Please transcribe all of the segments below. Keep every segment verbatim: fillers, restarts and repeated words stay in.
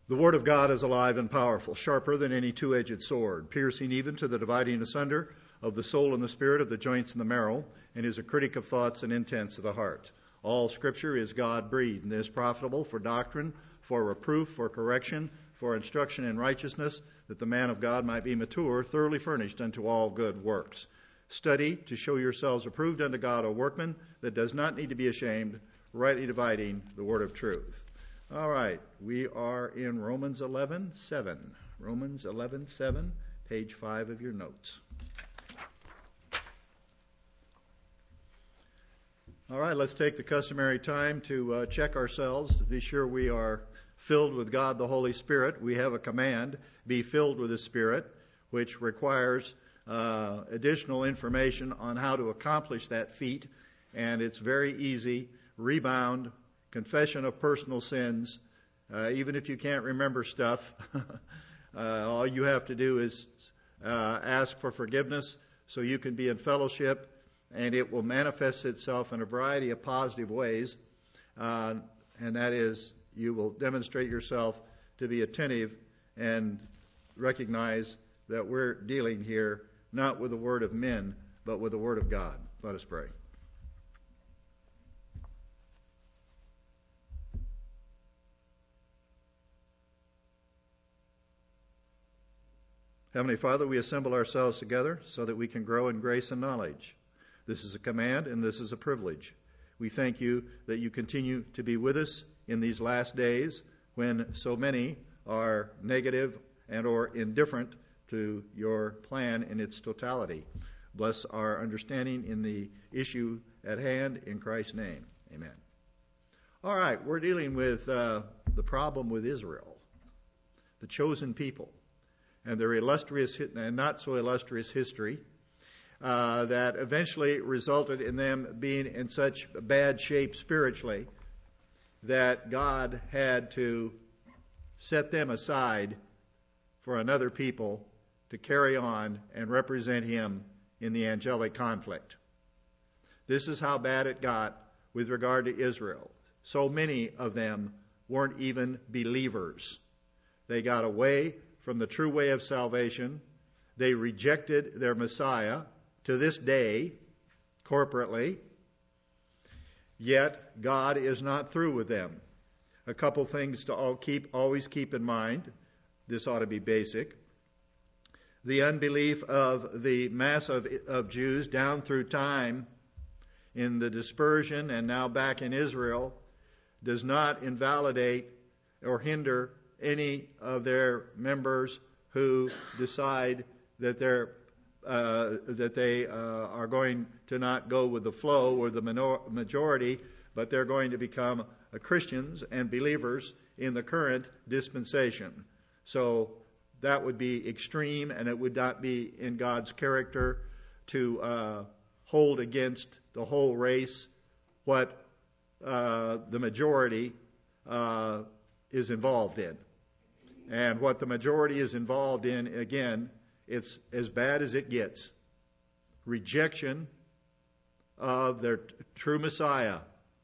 The Word of God is alive and powerful, sharper than any two-edged sword, piercing even to the dividing asunder of the soul and the spirit, of the joints and the marrow, and is a critic of thoughts and intents of the heart. All Scripture is God-breathed, and is profitable for doctrine, for reproof, for correction, for instruction in righteousness, that the man of God might be mature, thoroughly furnished unto all good works. Study to show yourselves approved unto God, a workman that does not need to be ashamed, rightly dividing the word of truth. All right, we are in Romans eleven seven. Romans eleven seven, page five of your notes. All right, let's take the customary time to uh, check ourselves to be sure we are filled with God the Holy Spirit. We have a command, be filled with the Spirit, which requires uh, additional information on how to accomplish that feat. And it's very easy. Rebound, confession of personal sins. Uh, even if you can't remember stuff, uh, all you have to do is uh, ask for forgiveness so you can be in fellowship, and it will manifest itself in a variety of positive ways. Uh, and that is, you will demonstrate yourself to be attentive and recognize that we're dealing here not with the word of men, but with the word of God. Let us pray. Heavenly Father, we assemble ourselves together so that we can grow in grace and knowledge. This is a command and this is a privilege. We thank you that you continue to be with us in these last days when so many are negative and or indifferent to your plan in its totality. Bless our understanding in the issue at hand in Christ's name. Amen. All right, we're dealing with uh, the problem with Israel, the chosen people, and their illustrious and not so illustrious history uh, that eventually resulted in them being in such bad shape spiritually that God had to set them aside for another people to carry on and represent him in the angelic conflict. This is how bad it got with regard to Israel. So many of them weren't even believers. They got away from the true way of salvation. They rejected their Messiah to this day, corporately. Yet God is not through with them. A couple things to all keep, always keep in mind. This ought to be basic. The unbelief of the mass of, of Jews down through time in the dispersion and now back in Israel does not invalidate or hinder any of their members who decide that they're uh, that they uh, are going to not go with the flow or the minor- majority, but they're going to become uh, Christians and believers in the current dispensation. So that would be extreme, and it would not be in God's character to uh, hold against the whole race what uh, the majority uh, is involved in. And what the majority is involved in, again, it's as bad as it gets. Rejection of their t- true Messiah.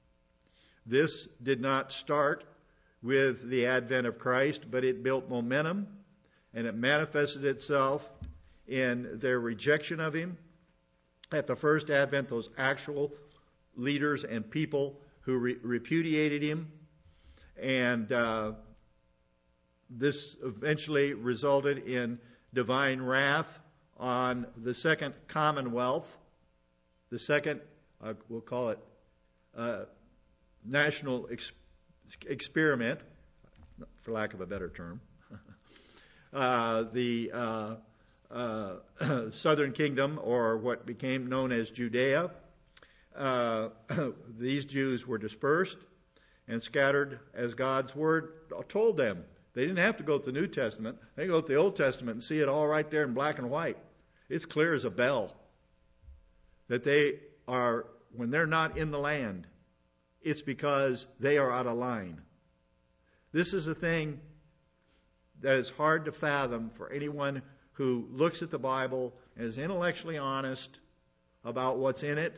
This did not start with the advent of Christ, but it built momentum, and it manifested itself in their rejection of him. At the first advent, those actual leaders and people who re- repudiated him, and uh, this eventually resulted in divine wrath on the second commonwealth, the second, uh, we'll call it, uh, national ex- experiment, for lack of a better term. uh, the uh, uh, southern kingdom, or what became known as Judea. Uh, these Jews were dispersed and scattered as God's word told them. They didn't have to go to the New Testament. They could go to the Old Testament and see it all right there in black and white. It's clear as a bell that they are, when they're not in the land, it's because they are out of line. This is a thing that is hard to fathom for anyone who looks at the Bible and is intellectually honest about what's in it,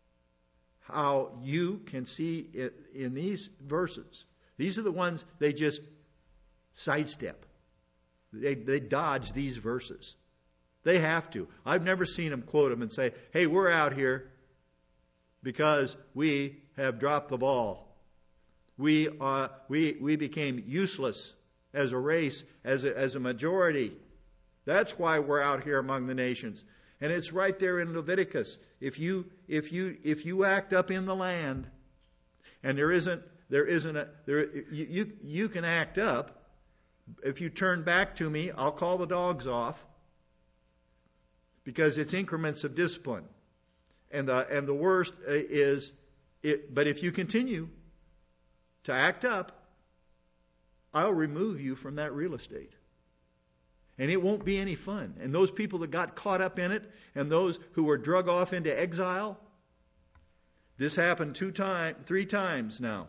how you can see it in these verses. These are the ones they just sidestep. They, they dodge these verses. They have to. I've never seen them quote them and say, hey, we're out here because we have dropped the ball. We, uh, we, we became useless as a race, as a, as a majority. That's why we're out here among the nations. And it's right there in Leviticus. If you, if you, if you act up in the land, and there isn't, there isn't a, there, you, you, you can act up. If you turn back to me, I'll call the dogs off, because it's increments of discipline. And the, and the worst is, it, but if you continue to act up, I'll remove you from that real estate. And it won't be any fun. And those people that got caught up in it, and those who were drug off into exile, this happened two times, three times now.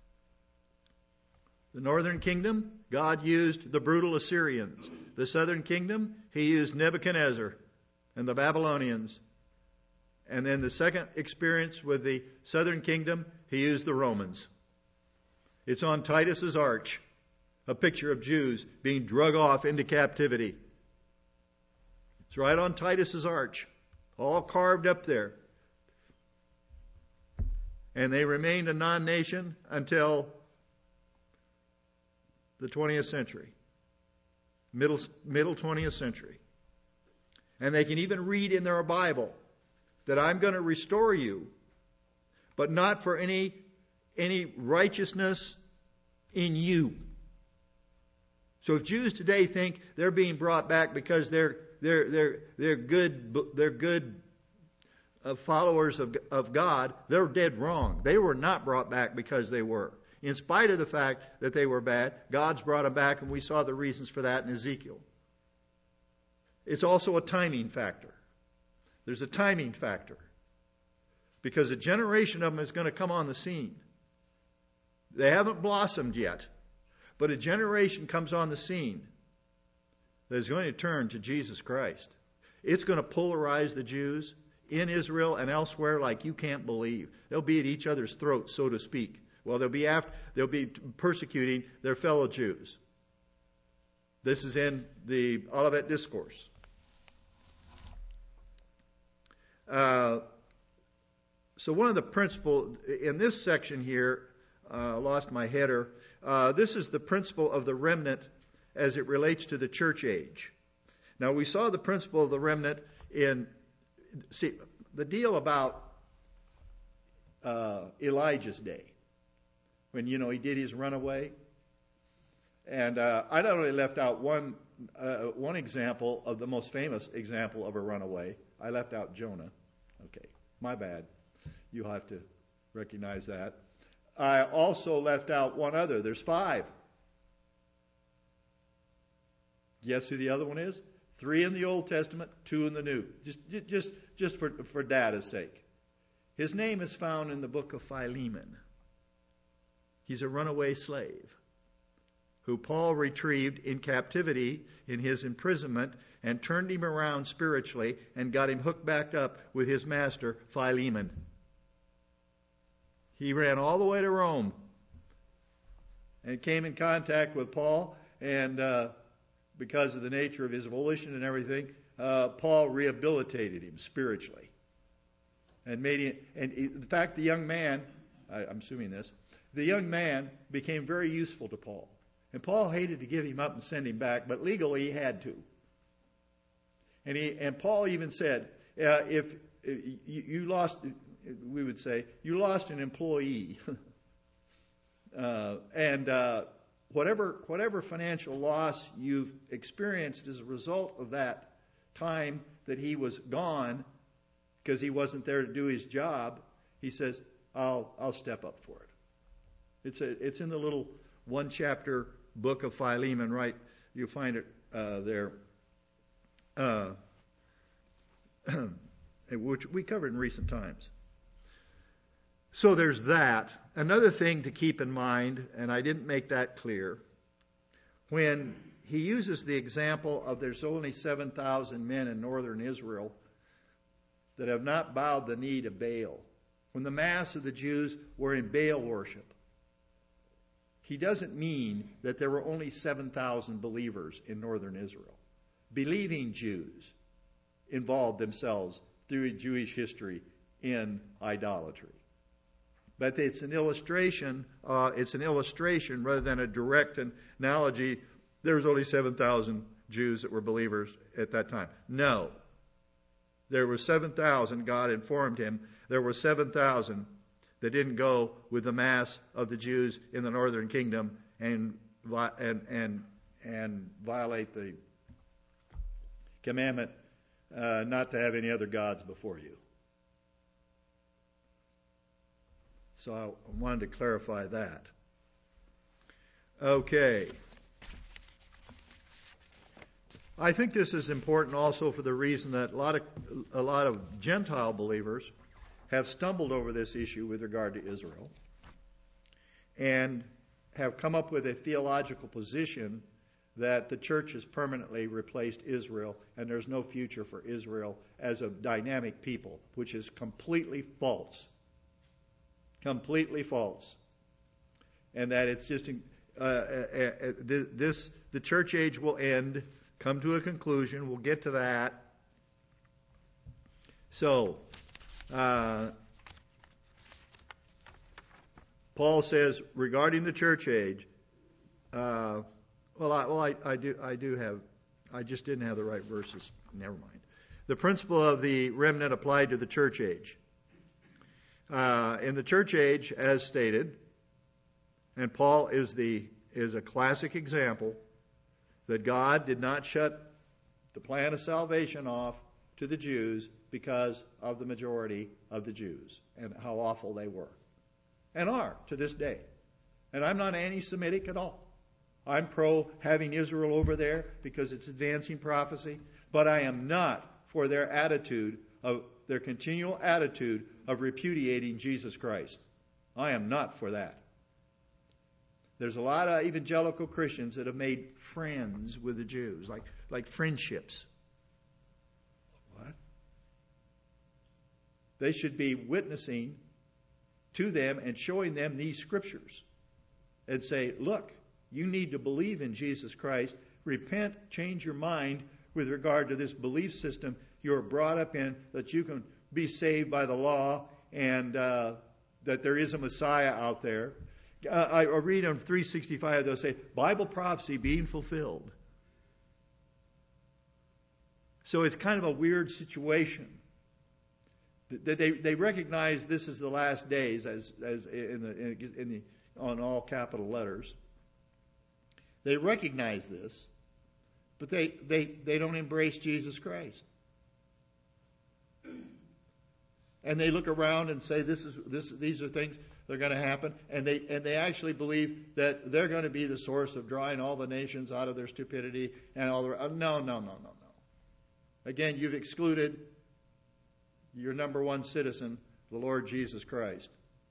The northern kingdom, God used the brutal Assyrians. The southern kingdom, He used Nebuchadnezzar and the Babylonians. And then the second experience with the southern kingdom, He used the Romans. It's on Titus's arch, a picture of Jews being drug off into captivity. It's right on Titus's arch, all carved up there. And they remained a non-nation until the twentieth century, middle middle twentieth century. And they can even read in their Bible that I'm going to restore you, but not for any any righteousness in you. So if Jews today think they're being brought back because they're they're they're they're good they're good uh, followers of of God, they're dead wrong. They were not brought back because they were. In spite of the fact that they were bad, God's brought them back, and we saw the reasons for that in Ezekiel. It's also a timing factor. There's a timing factor. Because a generation of them is going to come on the scene. They haven't blossomed yet, but a generation comes on the scene that is going to turn to Jesus Christ. It's going to polarize the Jews in Israel and elsewhere like you can't believe. They'll be at each other's throats, so to speak. Well, they'll be after, they'll be persecuting their fellow Jews. This is in the Olivet Discourse. Uh, so one of the principles in this section here, uh, lost my header. Uh, this is the principle of the remnant as it relates to the church age. Now we saw the principle of the remnant in, see, the deal about uh, Elijah's day. When, you know, he did his runaway. And uh, I not only left out one uh, one example of the most famous example of a runaway. I left out Jonah. Okay, my bad. You'll have to recognize that. I also left out one other. There's five. Guess who the other one is? Three in the Old Testament, two in the New. Just, just, just for, for data's sake. His name is found in the book of Philemon. He's a runaway slave who Paul retrieved in captivity in his imprisonment and turned him around spiritually and got him hooked back up with his master, Philemon. He ran all the way to Rome and came in contact with Paul, and uh, because of the nature of his volition and everything, uh, Paul rehabilitated him spiritually. And made him, and in fact, the young man, I, I'm assuming this, the young man became very useful to Paul. And Paul hated to give him up and send him back, but legally he had to. And he and Paul even said, uh, if uh, you, you lost, we would say, you lost an employee. uh, and uh, whatever whatever financial loss you've experienced as a result of that time that he was gone, because he wasn't there to do his job, he says, I'll I'll step up for it. It's a, it's in the little one chapter book of Philemon, right? You'll find it uh, there, uh, which we covered in recent times. So there's that. Another thing to keep in mind, and I didn't make that clear, when he uses the example of there's only seven thousand men in northern Israel that have not bowed the knee to Baal, when the mass of the Jews were in Baal worship. he doesn't mean that there were only seven thousand believers in northern Israel. Believing Jews involved themselves through Jewish history in idolatry. But it's an illustration, uh, it's an illustration rather than a direct analogy. There's only seven thousand Jews that were believers at that time. No. There were seven thousand, God informed him, there were seven thousand that didn't go with the mass of the Jews in the northern kingdom and and and, and violate the commandment uh, not to have any other gods before you. So I wanted to clarify that. Okay. I think this is important also for the reason that a lot of a lot of Gentile believers have stumbled over this issue with regard to Israel and have come up with a theological position that the church has permanently replaced Israel and there's no future for Israel as a dynamic people, which is completely false. Completely false. And that it's just uh, uh, uh, this the church age will end, come to a conclusion. We'll get to that. So, uh, Paul says regarding the church age. Uh, well, I, well, I, I do, I do have. I just didn't have the right verses. Never mind. The principle of the remnant applied to the church age. Uh, in the church age, as stated, and Paul is the is a classic example that God did not shut the plan of salvation off to the Jews because of the majority of the Jews and how awful they were and are to this day. And I'm not anti-Semitic at all. I'm pro having Israel over there because it's advancing prophecy, but I am not for their attitude of their continual attitude of repudiating Jesus Christ. I am not for that. There's a lot of evangelical Christians that have made friends with the Jews, like, like friendships. What? They should be witnessing to them and showing them these scriptures and say, look, you need to believe in Jesus Christ. Repent, change your mind with regard to this belief system you're brought up in, that you can be saved by the law and uh, that there is a Messiah out there. Uh, I, I read on three sixty-five, they'll say, Bible prophecy being fulfilled. So it's kind of a weird situation. They, they, they recognize this is the last days as, as in the, in the, on all capital letters. They recognize this, but they, they, they don't embrace Jesus Christ. And they look around and say, "This is this. These are things that are going to happen," and they and they actually believe that they're going to be the source of drawing all the nations out of their stupidity and all the. Uh, no, no, no, no, no. Again, you've excluded your number one citizen, the Lord Jesus Christ.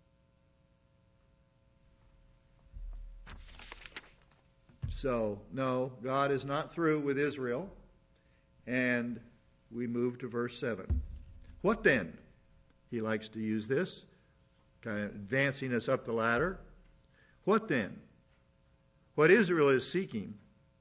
So, no, God is not through with Israel, and we move to verse seven. What then? He likes to use this, kind of advancing us up the ladder. What then? What Israel is seeking,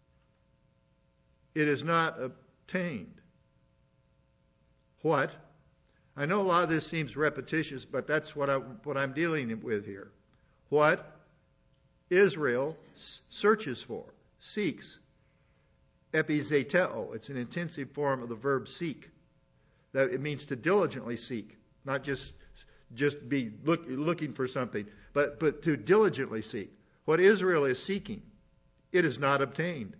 it is not obtained. What? I know a lot of this seems repetitious, but that's what, I, what I'm dealing with here. What Israel searches for, seeks, epizeteo. It's an intensive form of the verb seek. That it means to diligently seek. Not just just be look, looking for something, but, but to diligently seek. What Israel is seeking, it is not obtained.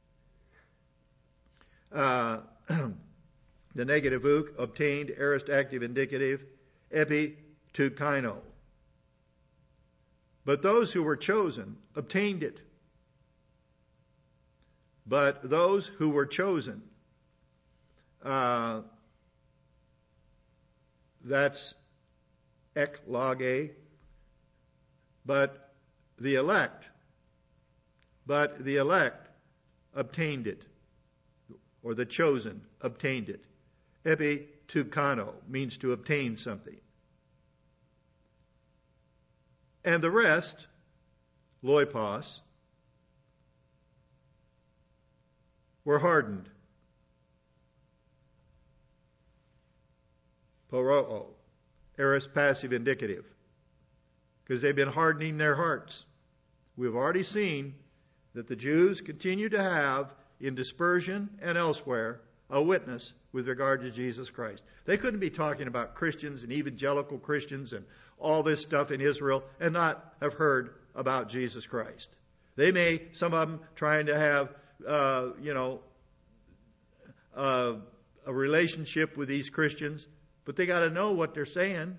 Uh, the negative uk, obtained, aorist active indicative, epi to kaino. But those who were chosen obtained it. But those who were chosen, uh, that's eklage, but the elect, but the elect obtained it, or the chosen obtained it. Epi tukano means to obtain something. And the rest, loipos, were hardened. Poroo, aorist passive indicative, because they've been hardening their hearts. We've already seen that the Jews continue to have, in dispersion and elsewhere, a witness with regard to Jesus Christ. They couldn't be talking about Christians and evangelical Christians and all this stuff in Israel and not have heard about Jesus Christ. They may, some of them, trying to have, uh, you know, uh, a relationship with these Christians, but they got to know what they're saying.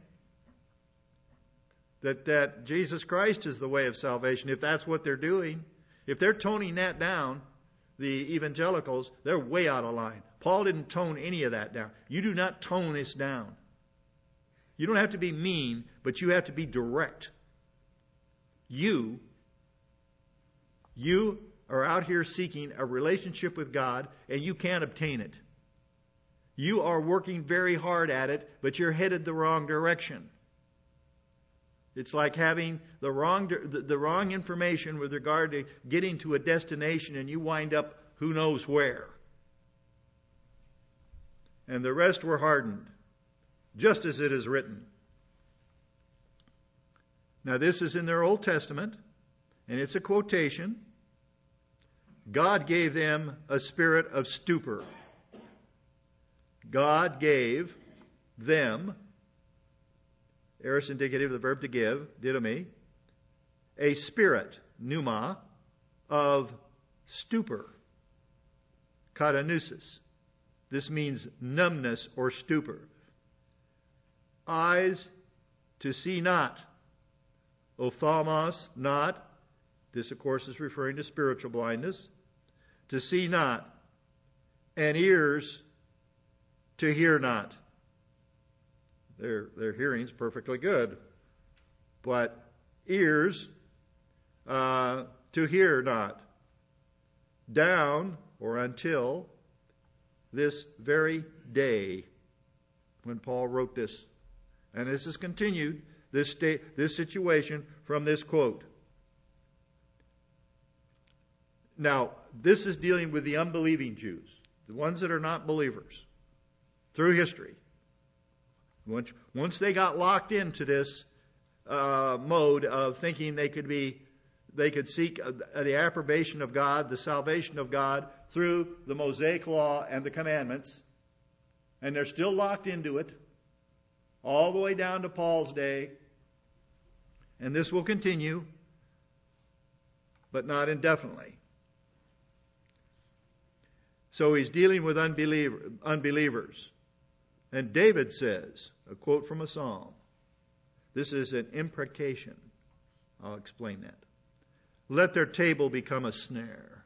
That, that Jesus Christ is the way of salvation, if that's what they're doing. If they're toning that down, the evangelicals, they're way out of line. Paul didn't tone any of that down. You do not tone this down. You don't have to be mean, but you have to be direct. You, you are out here seeking a relationship with God, and you can't obtain it. You are working very hard at it, but you're headed the wrong direction. It's like having the wrong the, the wrong information with regard to getting to a destination, and you wind up who knows where. And the rest were hardened, just as it is written. Now this is in their Old Testament, and it's a quotation. God gave them a spirit of stupor. God gave them, aorist indicative of the verb to give, didomi, a spirit, pneuma, of stupor, katanusis. This means numbness or stupor. Eyes to see not, ophthalmos, not. This, of course, is referring to spiritual blindness. To see not, and ears to hear not. Their, their hearing's perfectly good. But ears uh, to hear not. Down, or until, this very day when Paul wrote this. And this is continued, this, state, this situation from this quote. Now, this is dealing with the unbelieving Jews, the ones that are not believers, through history. Once, once they got locked into this uh, mode of thinking they could be, they could seek uh, the approbation of God, the salvation of God through the Mosaic law and the commandments, and they're still locked into it, all the way down to Paul's day, and this will continue, but not indefinitely. So he's dealing with unbeliever, unbelievers. And David says, a quote from a psalm, this is an imprecation. I'll explain that. Let their table become a snare.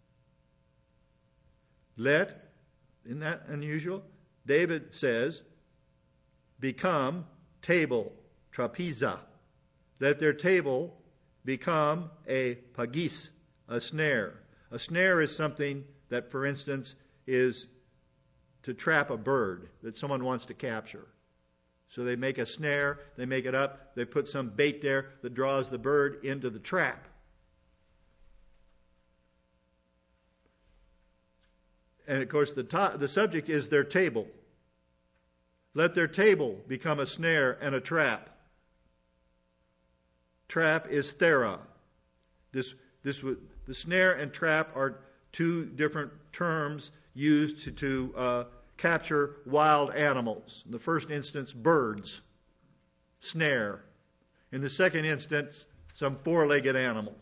Let, isn't that unusual? David says, become table, trapeza. Let their table become a pagis, a snare. A snare is something that, for instance, is to trap a bird that someone wants to capture. So they make a snare, they make it up, they put some bait there that draws the bird into the trap. And of course the, to- the subject is their table. Let their table become a snare and a trap. Trap is thera. This, this, the snare and trap are two different terms used to, to uh, capture wild animals. In the first instance, birds, snare. In the second instance, some four-legged animal.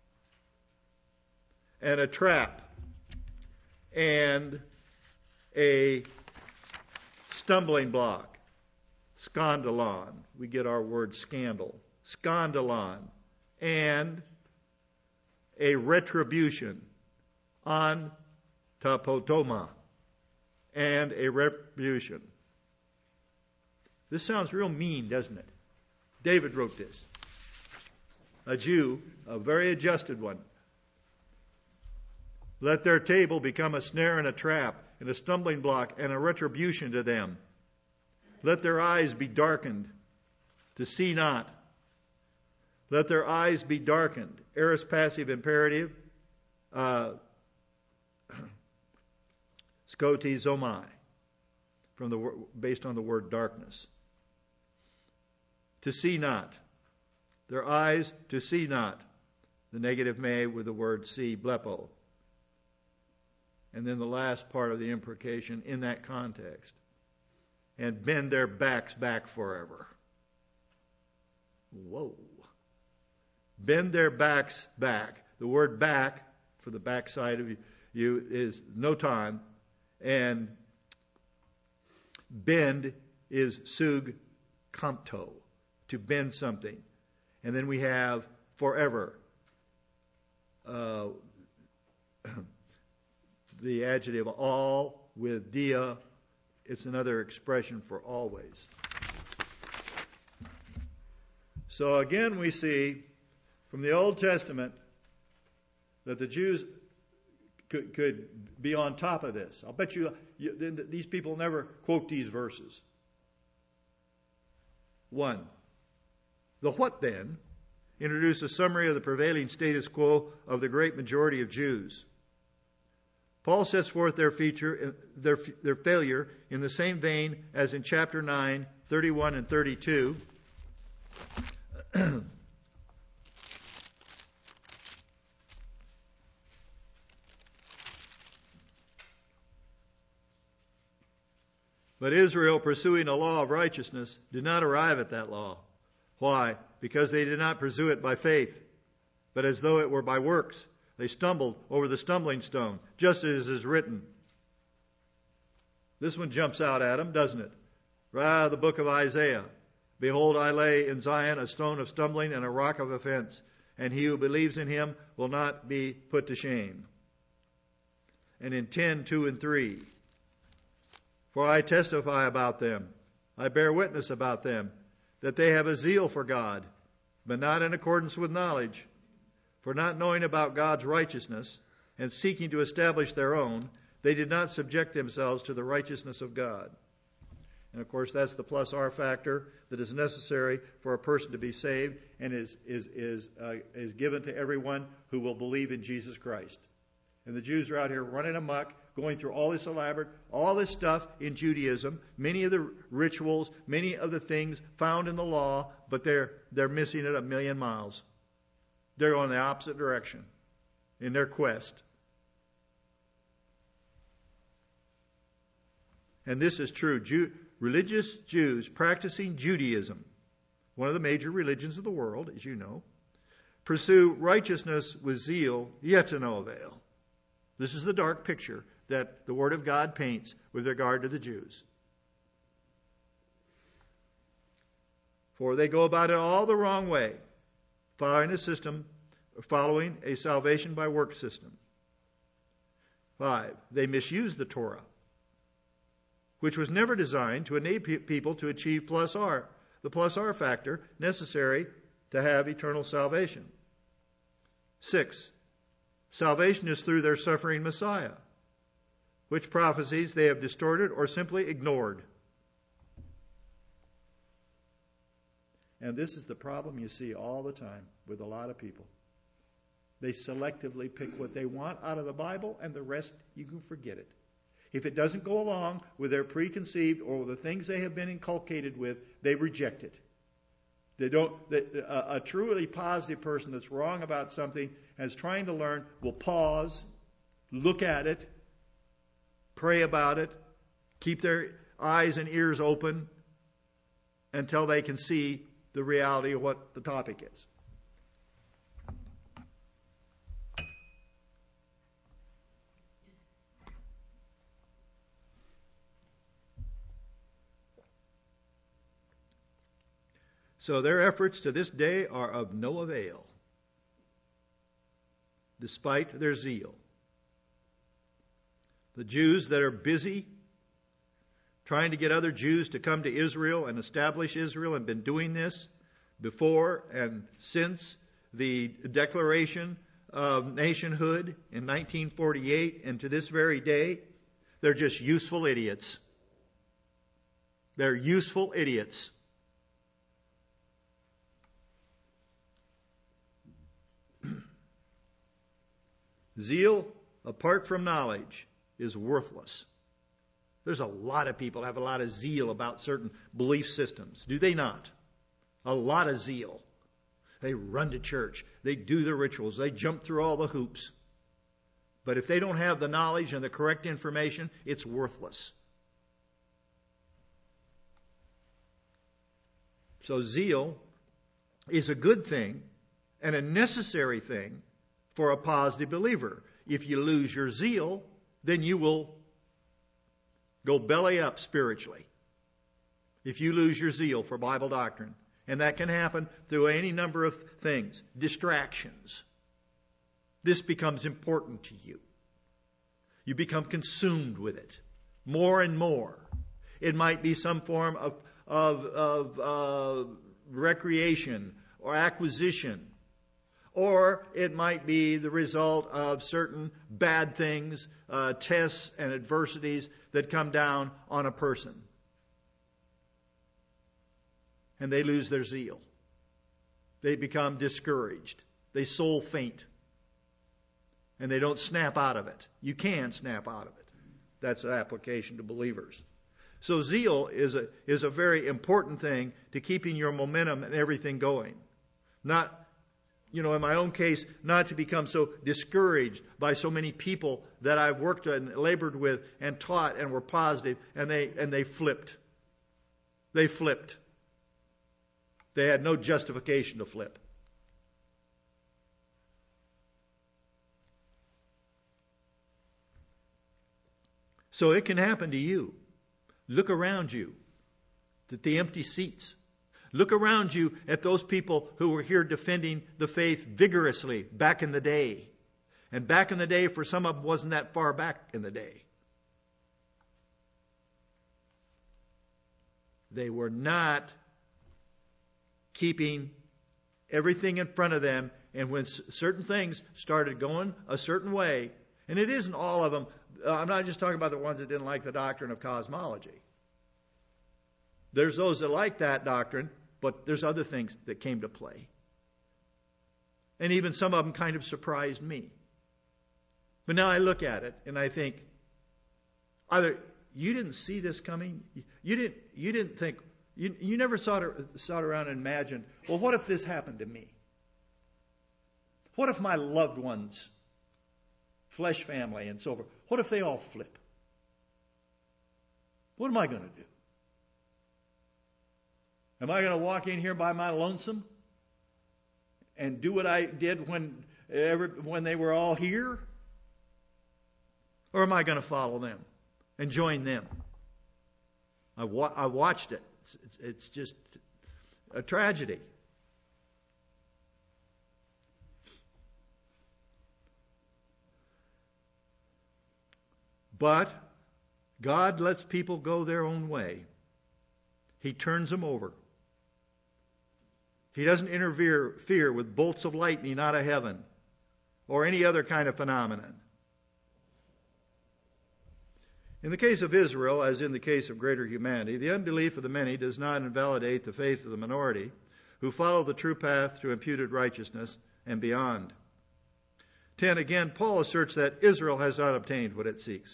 And a trap. And a stumbling block. Scandalon. We get our word scandal. Scandalon. And a retribution. On tapotoma. And a retribution. This sounds real mean, doesn't it? David wrote this. A Jew, a very adjusted one. Let their table become a snare and a trap, and a stumbling block and a retribution to them. Let their eyes be darkened to see not. Let their eyes be darkened. Aorist passive imperative. Uh, Skotizomai, from the based on the word darkness. To see not. Their eyes to see not. The negative may with the word see, blepo. And then the last part of the imprecation in that context. And bend their backs back forever. Whoa. Bend their backs back. The word back, for the backside of you, you is notan. And bend is sug compto, to bend something. And then we have forever. Uh, the adjective all with dia, it's another expression for always. So again we see from the Old Testament that the Jews could, could be on top of this. I'll bet you, you these people never quote these verses. One, the what then introduce a summary of the prevailing status quo of the great majority of Jews. Paul sets forth their feature, their, their failure in the same vein as in chapter nine, thirty-one and thirty-two. But Israel, pursuing a law of righteousness, did not arrive at that law. Why? Because they did not pursue it by faith, but as though it were by works. They stumbled over the stumbling stone, just as is written. This one jumps out at them, doesn't it? Right out of the book of Isaiah. Behold, I lay in Zion a stone of stumbling and a rock of offense, and he who believes in him will not be put to shame. And in ten, two and three. For I testify about them, I bear witness about them, that they have a zeal for God, but not in accordance with knowledge. For not knowing about God's righteousness, and seeking to establish their own, they did not subject themselves to the righteousness of God. And of course, that's the plus R factor that is necessary for a person to be saved, and is is is uh, is given to everyone who will believe in Jesus Christ. And the Jews are out here running amok, going through all this elaborate, all this stuff in Judaism, many of the rituals, many of the things found in the law, but they're they're missing it a million miles. They're going the opposite direction in their quest. And this is true. Jew, religious Jews practicing Judaism, one of the major religions of the world, as you know, pursue righteousness with zeal, yet to no avail. This is the dark picture that the Word of God paints with regard to the Jews. For they go about it all the wrong way, following a system, following a salvation by work system. Five, they misuse the Torah, which was never designed to enable people to achieve plus R, the plus R factor necessary to have eternal salvation. Six, salvation is through their suffering Messiah, which prophecies they have distorted or simply ignored. And this is the problem you see all the time with a lot of people. They selectively pick what they want out of the Bible, and the rest, you can forget it. If it doesn't go along with their preconceived or with the things they have been inculcated with, they reject it. They don't. They, a, a truly positive person that's wrong about something and is trying to learn will pause, look at it, pray about it, keep their eyes and ears open until they can see the reality of what the topic is. So their efforts to this day are of no avail, despite their zeal. The Jews that are busy trying to get other Jews to come to Israel and establish Israel, and been doing this before and since the Declaration of Nationhood in nineteen forty-eight and to this very day, they're just useful idiots. They're useful idiots. Zeal, apart from knowledge, is worthless. There's a lot of people have a lot of zeal about certain belief systems. Do they not? A lot of zeal. They run to church. They do the rituals. They jump through all the hoops. But if they don't have the knowledge and the correct information, it's worthless. So zeal is a good thing and a necessary thing for a positive believer. If you lose your zeal, then you will go belly up spiritually. If you lose your zeal for Bible doctrine. And that can happen through any number of things. Distractions. This becomes important to you. You become consumed with it more and more. It might be some form of, of, of uh, recreation or acquisition. Or it might be the result of certain bad things, uh, tests and adversities that come down on a person. And they lose their zeal. They become discouraged. They soul faint. And they don't snap out of it. You can snap out of it. That's an application to believers. So zeal is a, is a very important thing to keeping your momentum and everything going. Not, you know, in my own case, not to become so discouraged by so many people that I've worked and labored with and taught and were positive, and they and they flipped. They flipped. They had no justification to flip. So it can happen to you. Look around you at the empty seats. Look around you at those people who were here defending the faith vigorously back in the day. And back in the day, for some of them, wasn't that far back in the day. They were not keeping everything in front of them. And when certain things started going a certain way, and it isn't all of them. I'm not just talking about the ones that didn't like the doctrine of cosmology. There's those that like that doctrine, but there's other things that came to play. And even some of them kind of surprised me. But now I look at it and I think, either you didn't see this coming, you didn't you didn't think, you, you never sat, sat around and imagined, well, what if this happened to me? What if my loved ones, flesh family and so forth, what if they all flip? What am I going to do? Am I going to walk in here by my lonesome and do what I did when every, when they were all here? Or am I going to follow them and join them? I, wa- I watched it. It's, it's, it's just a tragedy. But God lets people go their own way. He turns them over. He doesn't interfere with bolts of lightning out of heaven or any other kind of phenomenon. In the case of Israel, as in the case of greater humanity, the unbelief of the many does not invalidate the faith of the minority who follow the true path to imputed righteousness and beyond. ten. Again, Paul asserts that Israel has not obtained what it seeks.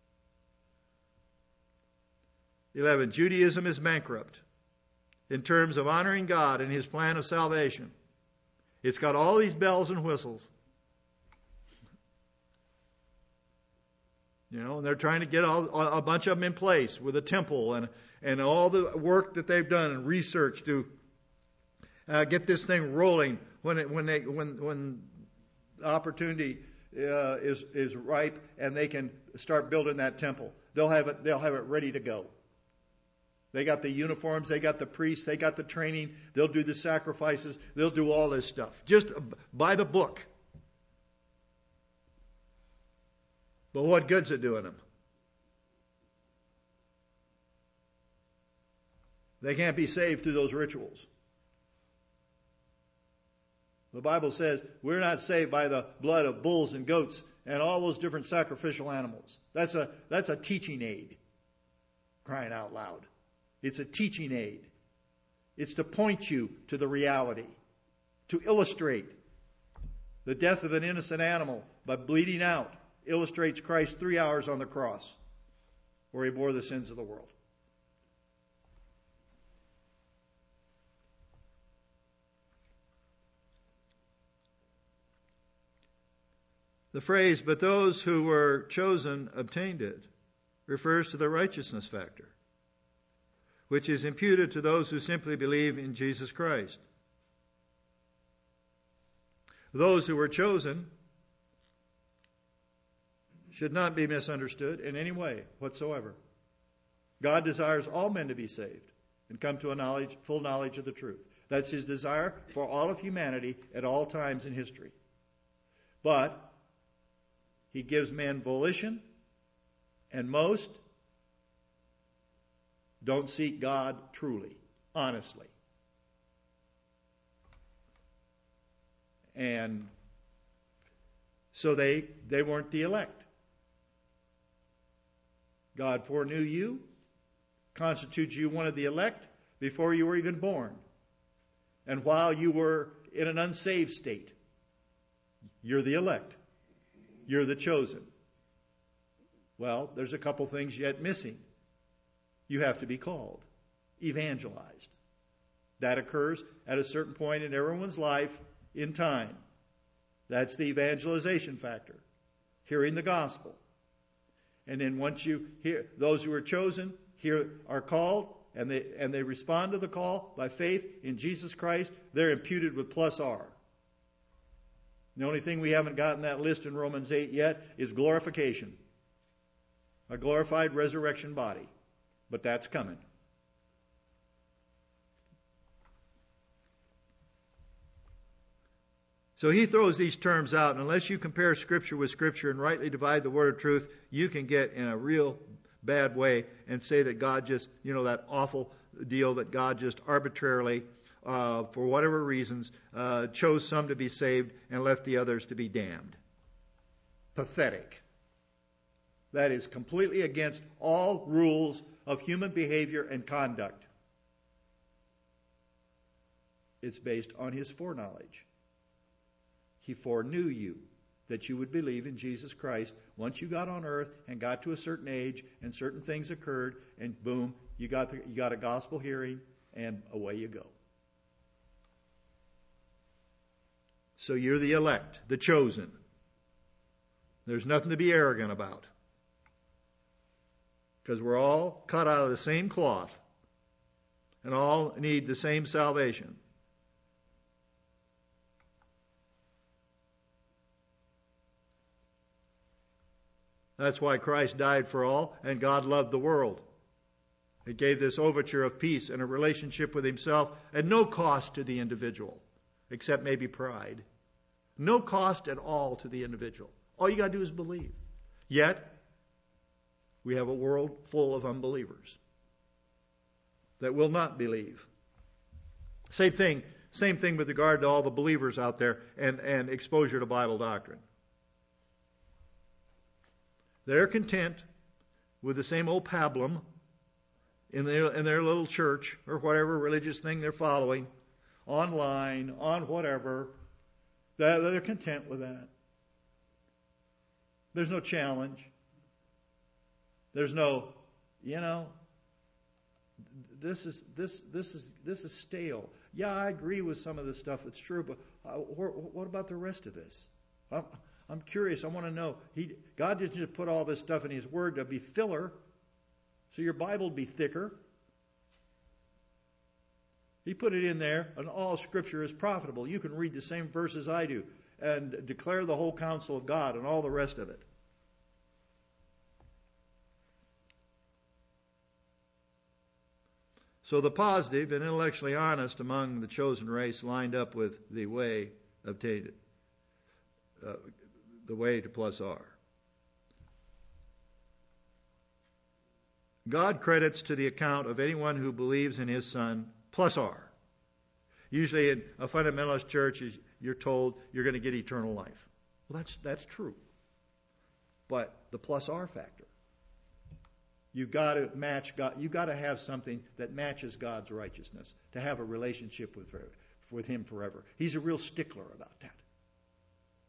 eleven. Judaism is bankrupt in terms of honoring God and His plan of salvation. It's got all these bells and whistles. You know, and they're trying to get all, a bunch of them in place with a temple and, and all the work that they've done and research to uh, get this thing rolling when it, when they when when the opportunity uh, is is ripe and they can start building that temple. They'll have it. They'll have it ready to go. They got the uniforms, they got the priests, they got the training, they'll do the sacrifices, they'll do all this stuff. Just by the book. But what good's it doing them? They can't be saved through those rituals. The Bible says we're not saved by the blood of bulls and goats and all those different sacrificial animals. That's a, that's a teaching aid. Crying out loud. It's a teaching aid. It's to point you to the reality, to illustrate The death of an innocent animal by bleeding out illustrates Christ's three hours on the cross where he bore the sins of the world. The phrase, "but those who were chosen obtained it," refers to the righteousness factor, which is imputed to those who simply believe in Jesus Christ. Those who were chosen should not be misunderstood in any way whatsoever. God desires all men to be saved and come to a knowledge, full knowledge of the truth. That's his desire for all of humanity at all times in history. But he gives men volition, and most don't seek God truly, honestly. And so they, they weren't the elect. God foreknew you, constitutes you one of the elect before you were even born. And while you were in an unsaved state, you're the elect. You're the chosen. Well, there's a couple things yet missing. You have to be called, evangelized. That occurs at a certain point in everyone's life in time. That's the evangelization factor. Hearing the gospel. And then once you hear, those who are chosen here are called, and they and they respond to the call by faith in Jesus Christ, they're imputed with plus R. The only thing we haven't gotten that list in Romans eight yet is glorification. A glorified resurrection body. But that's coming. So he throws these terms out, and unless you compare Scripture with Scripture and rightly divide the word of truth, you can get in a real bad way and say that God just, you know, that awful deal that God just arbitrarily, uh, for whatever reasons, uh, chose some to be saved and left the others to be damned. Pathetic. That is completely against all rules of human behavior and conduct. It's based on his foreknowledge. He foreknew you that you would believe in Jesus Christ once you got on earth and got to a certain age and certain things occurred, and boom, you got the, you got a gospel hearing, and away you go. So you're the elect, the chosen. There's nothing to be arrogant about. Because we're all cut out of the same cloth and all need the same salvation. That's why Christ died for all, and God loved the world. He gave this overture of peace and a relationship with himself at no cost to the individual, except maybe pride. No cost at all to the individual. All you got to do is believe. Yet, we have a world full of unbelievers that will not believe. Same thing, same thing with regard to all the believers out there and, and exposure to Bible doctrine. They're content with the same old pablum in their, in their little church or whatever religious thing they're following, online, on whatever. They're content with that. There's no challenge. There's no, you know, this is this this is this is stale. Yeah, I agree with some of the stuff that's true, but uh, what about the rest of this? I'm, I'm curious. I want to know. He God didn't just put all this stuff in His Word to be filler, so your Bible would be thicker. He put it in there, and all Scripture is profitable. You can read the same verses I do and declare the whole counsel of God and all the rest of it. So the positive and intellectually honest among the chosen race lined up with the way obtained, uh, the way to plus R. God credits to the account of anyone who believes in His Son plus R. Usually in a fundamentalist church, you're told you're going to get eternal life. Well, that's that's true. But the plus R factor. You've got to match God. You've got to have something that matches God's righteousness to have a relationship with with Him forever. He's a real stickler about that.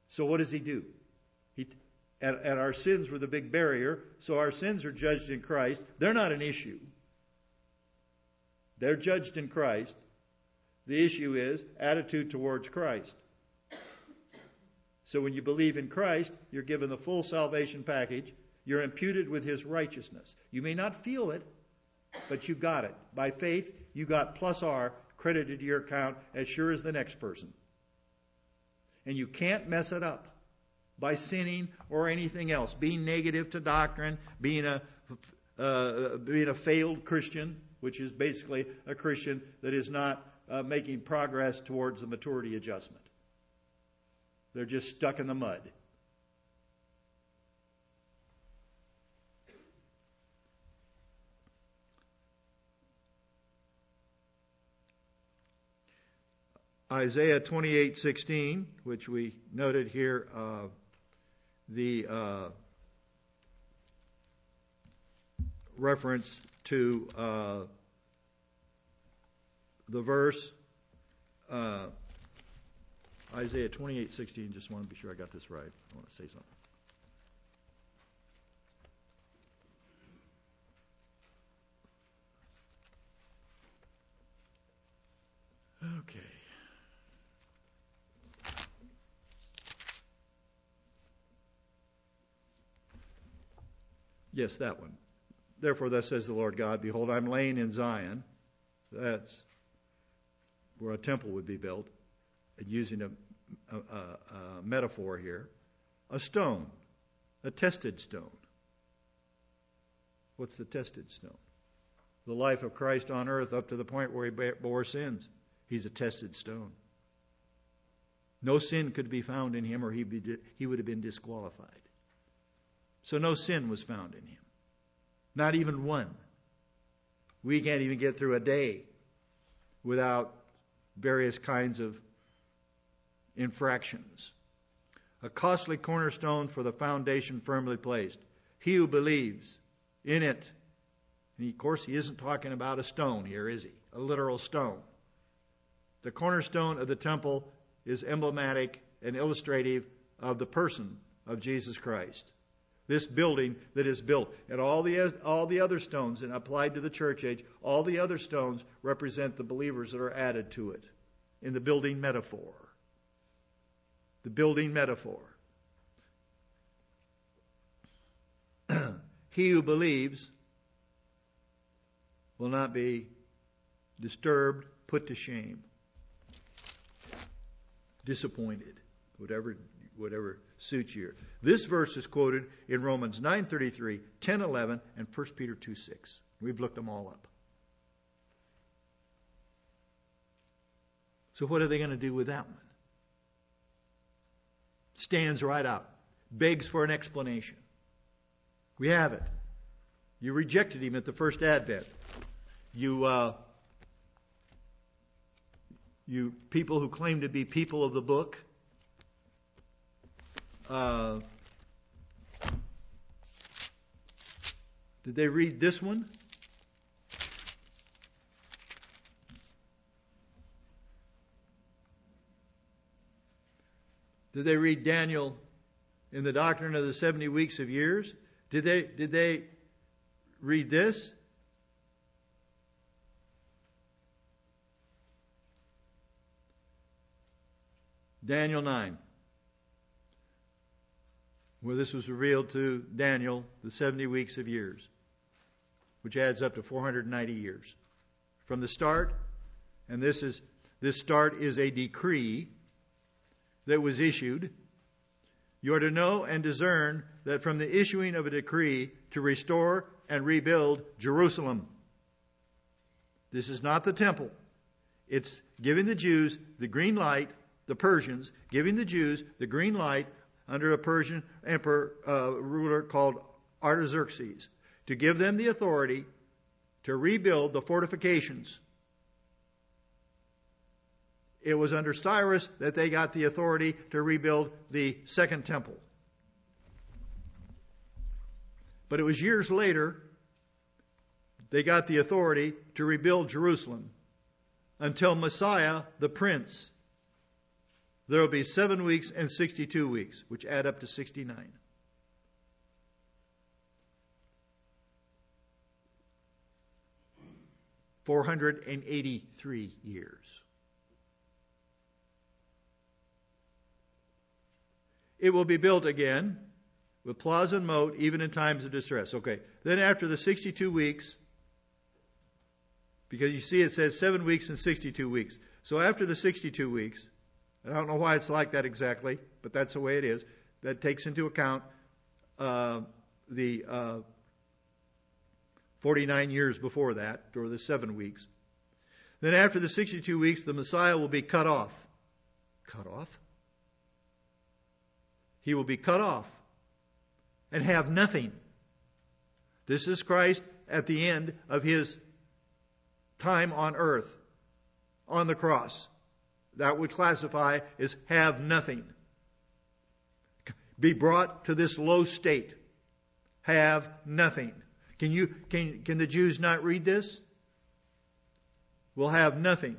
So what does he do? He, and, and our sins were the big barrier, so our sins are judged in Christ. They're not an issue. They're judged in Christ. The issue is attitude towards Christ. So when you believe in Christ, you're given the full salvation package. You're imputed with his righteousness. You may not feel it, but you got it. By faith, you got plus R credited to your account as sure as the next person. And you can't mess it up by sinning or anything else. Being negative to doctrine, being a, uh, being a failed Christian, which is basically a Christian that is not uh, making progress towards the maturity adjustment. They're just stuck in the mud. Isaiah twenty-eight sixteen, which we noted here, uh, the uh, reference to uh, the verse, uh, Isaiah twenty-eight sixteen, just want to be sure I got this right. I want to say something. Okay. Yes, that one. Therefore, thus says the Lord God, behold, I'm laying in Zion. That's where a temple would be built. And using a, a, a, a metaphor here. A stone. A tested stone. What's the tested stone? The life of Christ on earth up to the point where he bore sins. He's a tested stone. No sin could be found in him or he, be, he would have been disqualified. So no sin was found in him. Not even one. We can't even get through a day without various kinds of infractions. A costly cornerstone for the foundation firmly placed. He who believes in it. And of course, he isn't talking about a stone here, is he? A literal stone. The cornerstone of the temple is emblematic and illustrative of the person of Jesus Christ. This building that is built. And all the all the other stones, and applied to the church age, all the other stones represent the believers that are added to it in the building metaphor. The building metaphor. He who believes will not be disturbed, put to shame, disappointed, whatever whatever suits you. This verse is quoted in Romans nine thirty-three, ten eleven, and First Peter two six. We've looked them all up. So what are they going to do with that one? Stands right up. Begs for an explanation. We have it. You rejected him at the first advent. You, uh, you people who claim to be people of the book, uh, did they read this one? Did they read Daniel in the doctrine of the seventy weeks of years? Did they, did they read this? Daniel nine, where this was revealed to Daniel, the seventy weeks of years, which adds up to four hundred ninety years. From the start, and this is this start is a decree that was issued. You are to know and discern that from the issuing of a decree to restore and rebuild Jerusalem. This is not the temple. It's giving the Jews the green light, the Persians, giving the Jews the green light under a Persian emperor, uh, ruler called Artaxerxes, to give them the authority to rebuild the fortifications. It was under Cyrus that they got the authority to rebuild the second temple. But it was years later they got the authority to rebuild Jerusalem until Messiah, the Prince, there will be seven weeks and sixty-two weeks, which add up to sixty-nine. four hundred eighty-three years. It will be built again with plaza and moat, even in times of distress. Okay, then after the sixty-two weeks, because you see it says seven weeks and sixty-two weeks. So after the sixty-two weeks, I don't know why it's like that exactly, but that's the way it is. That takes into account uh, the uh, forty-nine years before that, or the seven weeks. Then after the sixty-two weeks, the Messiah will be cut off. Cut off? He will be cut off and have nothing. This is Christ at the end of his time on earth, on the cross. That would classify as have nothing. Be brought to this low state. Have nothing. Can you can can the Jews not read this? Will have nothing.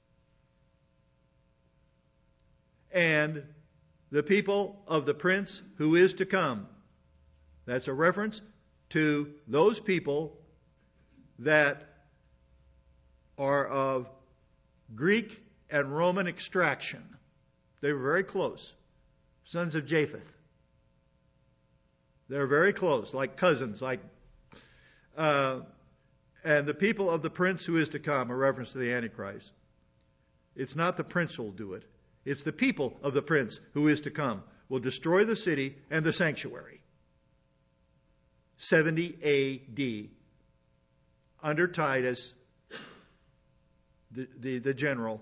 And the people of the prince who is to come. That's a reference to those people that are of Greek and Roman extraction. They were very close. Sons of Japheth. They're very close, like cousins, like uh, and the people of the prince who is to come, a reference to the Antichrist. It's not the prince who will do it. It's the people of the prince who is to come will destroy the city and the sanctuary. seventy A D Under Titus, the, the, the general,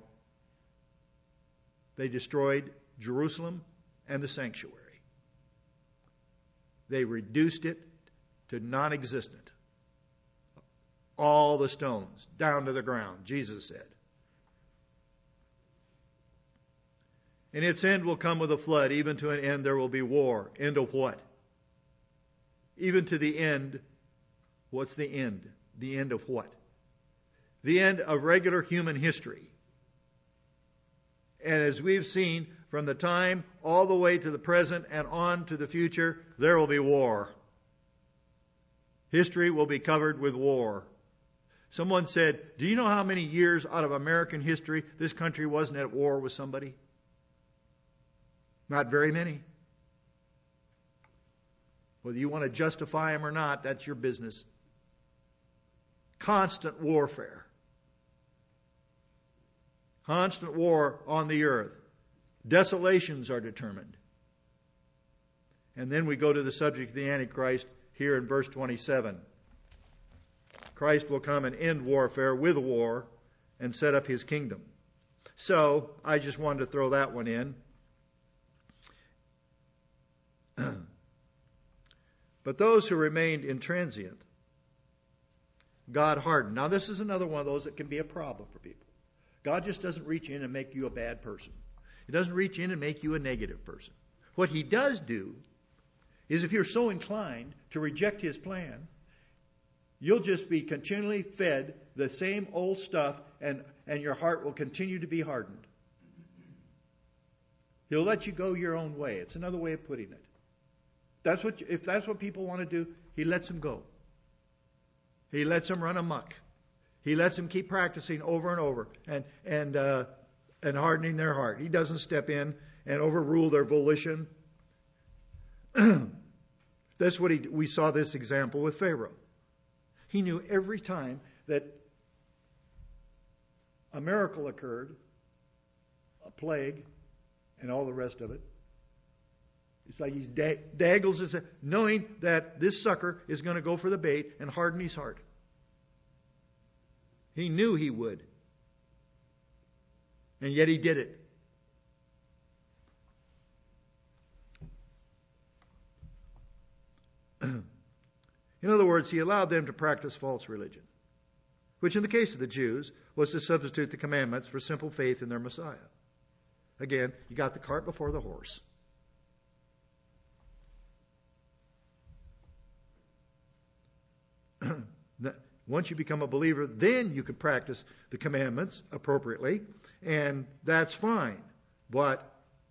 they destroyed Jerusalem and the sanctuary. They reduced it to non-existent. All the stones down to the ground, Jesus said. And its end will come with a flood. Even to an end there will be war. End of what? Even to the end. What's the end? The end of what? The end of regular human history. And as we've seen, from the time all the way to the present and on to the future, there will be war. History will be covered with war. Someone said, do you know how many years out of American history this country wasn't at war with somebody? Not very many. Whether you want to justify them or not, that's your business. Constant warfare. Constant war on the earth. Desolations are determined. And then we go to the subject of the Antichrist here in verse twenty-seven. Christ will come and end warfare with war and set up his kingdom. So, I just wanted to throw that one in. But those who remained intransient, God hardened. Now this is another one of those that can be a problem for people. God just doesn't reach in and make you a bad person. He doesn't reach in and make you a negative person. What he does do is if you're so inclined to reject his plan, you'll just be continually fed the same old stuff and, and your heart will continue to be hardened. He'll let you go your own way. It's another way of putting it. That's what, if that's what people want to do, he lets them go. He lets them run amok. He lets them keep practicing over and over and and uh, and hardening their heart. He doesn't step in and overrule their volition. That's what he. We saw this example with Pharaoh. He knew every time that a miracle occurred, a plague, and all the rest of it. It's like he daggles his head, knowing that this sucker is going to go for the bait and harden his heart. He knew he would. And yet he did it. In other words, he allowed them to practice false religion, which in the case of the Jews was to substitute the commandments for simple faith in their Messiah. Again, you got the cart before the horse. Once you become a believer, then you can practice the commandments appropriately, and that's fine. But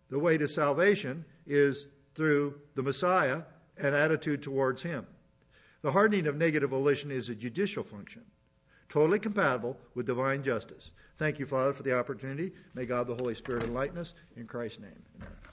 The way to salvation is through the Messiah and attitude towards him. The hardening of negative volition is a judicial function, totally compatible with divine justice. Thank you, Father, for the opportunity. May God the Holy Spirit enlighten us. In Christ's name, amen.